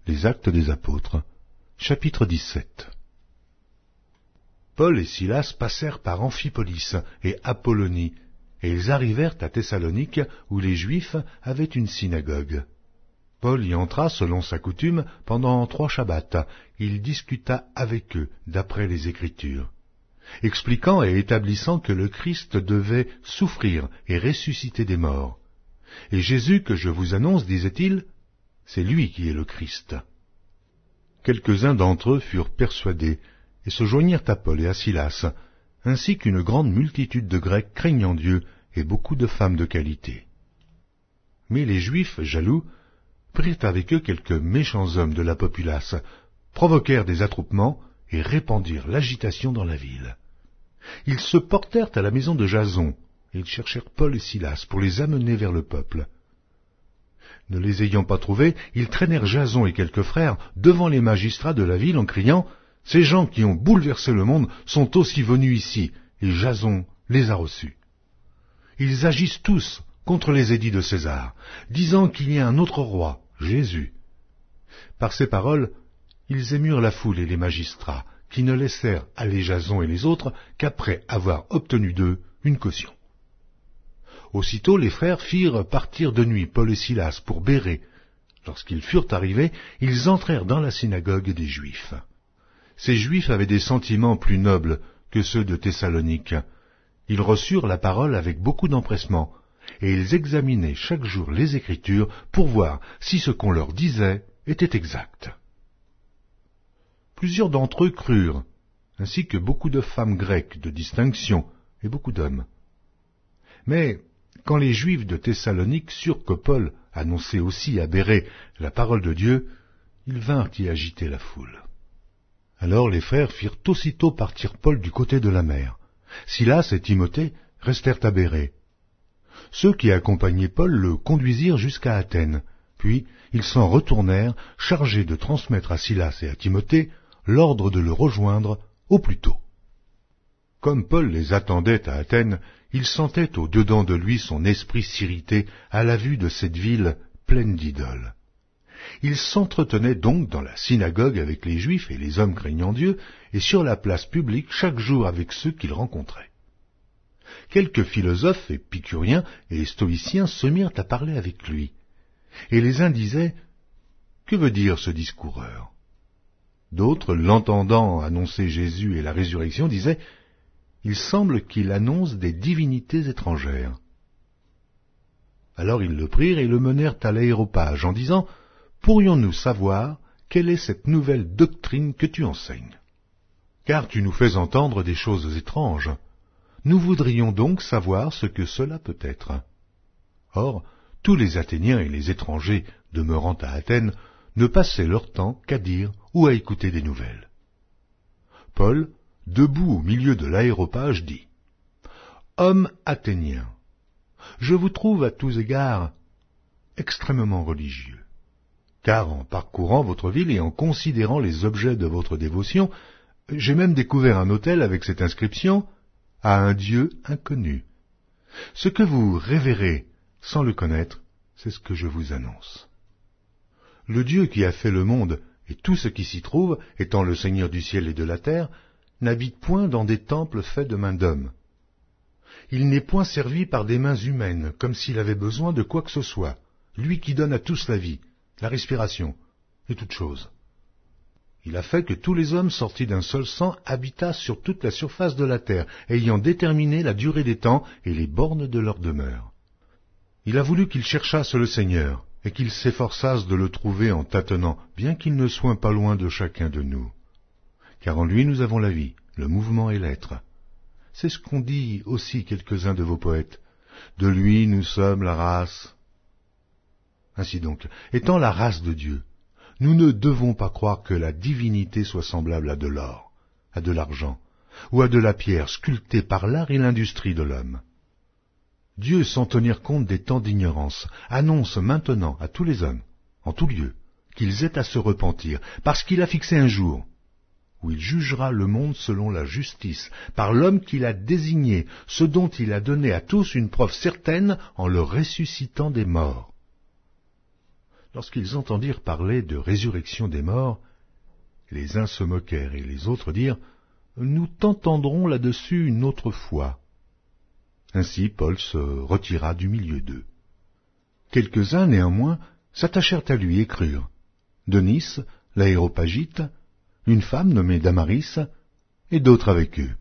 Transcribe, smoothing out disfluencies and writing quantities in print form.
Les Actes des Apôtres, chapitre 17. Paul et Silas passèrent par Amphipolis et Apollonie, et ils arrivèrent à Thessalonique, où les Juifs avaient une synagogue. Paul y entra selon sa coutume pendant 3 shabbats. Il discuta avec eux d'après les Écritures, expliquant et établissant que le Christ devait souffrir et ressusciter des morts. Et Jésus que je vous annonce, disait-il, c'est lui qui est le Christ. Quelques-uns d'entre eux furent persuadés et se joignirent à Paul et à Silas, ainsi qu'une grande multitude de Grecs craignant Dieu et beaucoup de femmes de qualité. Mais les Juifs, jaloux, prirent avec eux quelques méchants hommes de la populace, provoquèrent des attroupements et répandirent l'agitation dans la ville. Ils se portèrent à la maison de Jason, et ils cherchèrent Paul et Silas pour les amener vers le peuple. Ne les ayant pas trouvés, ils traînèrent Jason et quelques frères devant les magistrats de la ville en criant « Ces gens qui ont bouleversé le monde sont aussi venus ici, et Jason les a reçus. Ils agissent tous contre les édits de César, disant qu'il y a un autre roi, Jésus. » Par ces paroles, ils émurent la foule et les magistrats, qui ne laissèrent aller Jason et les autres qu'après avoir obtenu d'eux une caution. Aussitôt les frères firent partir de nuit Paul et Silas pour Bérée. Lorsqu'ils furent arrivés, ils entrèrent dans la synagogue des Juifs. Ces Juifs avaient des sentiments plus nobles que ceux de Thessalonique. Ils reçurent la parole avec beaucoup d'empressement, et ils examinaient chaque jour les Écritures pour voir si ce qu'on leur disait était exact. Plusieurs d'entre eux crurent, ainsi que beaucoup de femmes grecques de distinction et beaucoup d'hommes. Mais quand les Juifs de Thessalonique surent que Paul annonçait aussi à Bérée la parole de Dieu, ils vinrent y agiter la foule. Alors les frères firent aussitôt partir Paul du côté de la mer. Silas et Timothée restèrent à Bérée. Ceux qui accompagnaient Paul le conduisirent jusqu'à Athènes, puis ils s'en retournèrent, chargés de transmettre à Silas et à Timothée l'ordre de le rejoindre au plus tôt. Comme Paul les attendait à Athènes, il sentait au-dedans de lui son esprit s'irriter à la vue de cette ville pleine d'idoles. Il s'entretenait donc dans la synagogue avec les Juifs et les hommes craignant Dieu, et sur la place publique chaque jour avec ceux qu'il rencontrait. Quelques philosophes épicuriens et stoïciens se mirent à parler avec lui, et les uns disaient « Que veut dire ce discoureur ?» D'autres, l'entendant annoncer Jésus et la résurrection, disaient « Il semble qu'il annonce des divinités étrangères. » Alors ils le prirent et le menèrent à l'aréopage en disant « Pourrions-nous savoir quelle est cette nouvelle doctrine que tu enseignes? Car tu nous fais entendre des choses étranges. Nous voudrions donc savoir ce que cela peut être. » Or, tous les Athéniens et les étrangers demeurant à Athènes ne passaient leur temps qu'à dire ou à écouter des nouvelles. Paul, debout au milieu de l'aréopage, dit « Hommes athéniens, je vous trouve à tous égards extrêmement religieux, car en parcourant votre ville et en considérant les objets de votre dévotion, j'ai même découvert un autel avec cette inscription « À un Dieu inconnu ». Ce que vous révérez sans le connaître, c'est ce que je vous annonce. Le Dieu qui a fait le monde et tout ce qui s'y trouve, étant le Seigneur du ciel et de la terre, n'habite point dans des temples faits de mains d'hommes. Il n'est point servi par des mains humaines, comme s'il avait besoin de quoi que ce soit, lui qui donne à tous la vie, la respiration et toutes choses. Il a fait que tous les hommes sortis d'un seul sang habitassent sur toute la surface de la terre, ayant déterminé la durée des temps et les bornes de leur demeure. Il a voulu qu'ils cherchassent le Seigneur, et qu'ils s'efforçassent de le trouver en tâtonnant, bien qu'il ne soit pas loin de chacun de nous. Car en lui nous avons la vie, le mouvement et l'être. C'est ce qu'ont dit aussi quelques-uns de vos poètes. De lui nous sommes la race. Ainsi donc, étant la race de Dieu, nous ne devons pas croire que la divinité soit semblable à de l'or, à de l'argent, ou à de la pierre sculptée par l'art et l'industrie de l'homme. Dieu, sans tenir compte des temps d'ignorance, annonce maintenant à tous les hommes, en tout lieu, qu'ils aient à se repentir, parce qu'il a fixé un jour où il jugera le monde selon la justice, par l'homme qu'il a désigné, ce dont il a donné à tous une preuve certaine en le ressuscitant des morts. Lorsqu'ils entendirent parler de résurrection des morts, les uns se moquèrent et les autres dirent « Nous t'entendrons là-dessus une autre fois. » Ainsi Paul se retira du milieu d'eux. Quelques-uns, néanmoins, s'attachèrent à lui et crurent. Denis, l'Aréopagite, une femme nommée Damaris, et d'autres avec eux.